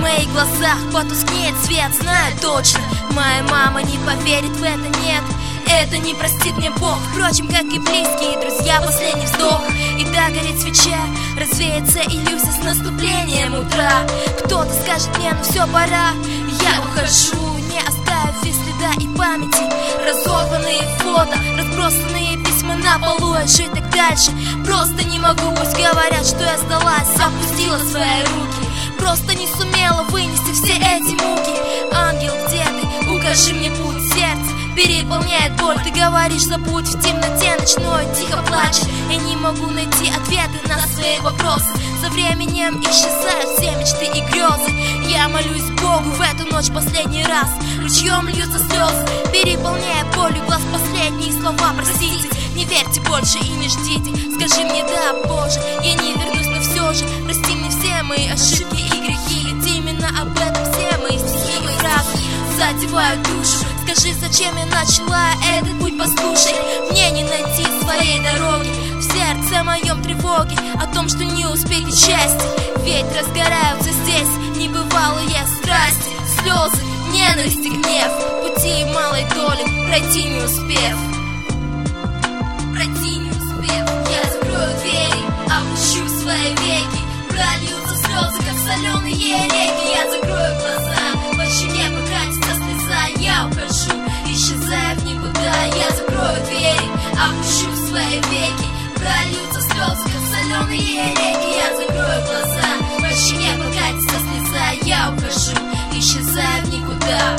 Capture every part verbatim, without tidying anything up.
моих глазах потускнеет свет, знаю точно, моя мама не поверит в это, нет. Это не простит мне Бог, впрочем, как и близкие друзья, последний вздох. И да, горит свеча, развеется иллюзия с наступлением утра. Кто-то скажет мне, ну все, пора, я ухожу, не оставив и следа и памяти. Разорванные фото, разбросанные письма на полу, а жить так дальше просто не могу. Пусть говорят, что я сдалась, опустила свои руки, просто не сумела вынести все эти муки. Ангел, где ты? Укажи мне путь, сердце переполняет боль. Ты говоришь, забудь в темноте ночной, тихо плачешь. Я не могу найти ответы на свои вопросы. За временем исчезают все мечты и грезы. Я молюсь Богу в эту ночь последний раз. Ручьем льются слезы, переполняя болью глаз последние слова. Простите, не верьте больше и не ждите. Скажи мне да, Боже, я не вернусь, но все же прости мне все мои ошибки и грехи. Ведь именно об этом все мои стихи и фразы задевают душу. Скажи, зачем я начала этот путь, послушай. Мне не найти своей дороги, в сердце моем тревоги о том, что не успеть и счастье. Ведь разгораются здесь небывалые страсти, слезы, ненависть и гнев. Пути малой доли пройти не успев. Пройти не успев. Я закрою двери, опущу свои веки, прольются слезы, как соленые реки. Я закрою глаза, по щеке покатится слеза. Я ухожу, исчезая в никуда. Я закрою двери, опущу свои веки, прольются слезы, как соленые реки. Я закрою глаза, по щеке покатится слеза. Я ухожу, исчезая в никуда.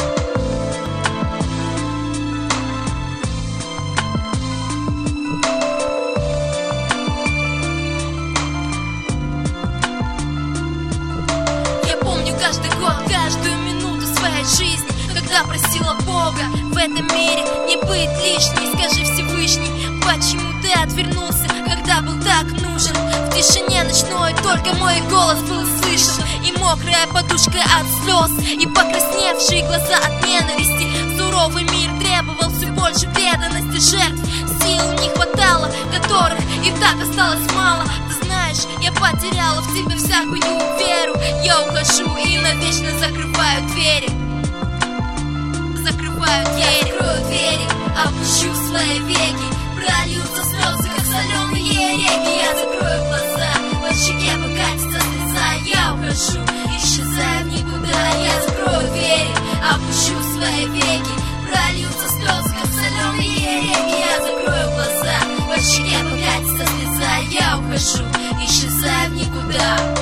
Каждый год, каждую минуту своей жизни, когда просила Бога в этом мире не быть лишней. Скажи, Всевышний, почему ты отвернулся, когда был так нужен? В тишине ночной только мой голос был слышен, и мокрая подушка от слез, и покрасневшие глаза от ненависти. Суровый мир требовал все больше преданности, жертв сил не хватало, которых и так осталось мало. Ты знаешь, я потеряла в тебе всякую веру. Я ухожу и навечно закрываю двери. Закрываю двери. Я закрою двери, опущу свои веки, прольются слезы, как соленые реки. Я закрою глаза, по щеке покатится слеза. Я ухожу, исчезая в никуда. Я закрою двери, опущу свои веки, прольются слезы, как соленые реки. Я закрою глаза, по щеке покатится слеза. Я ухожу, исчезая в никуда.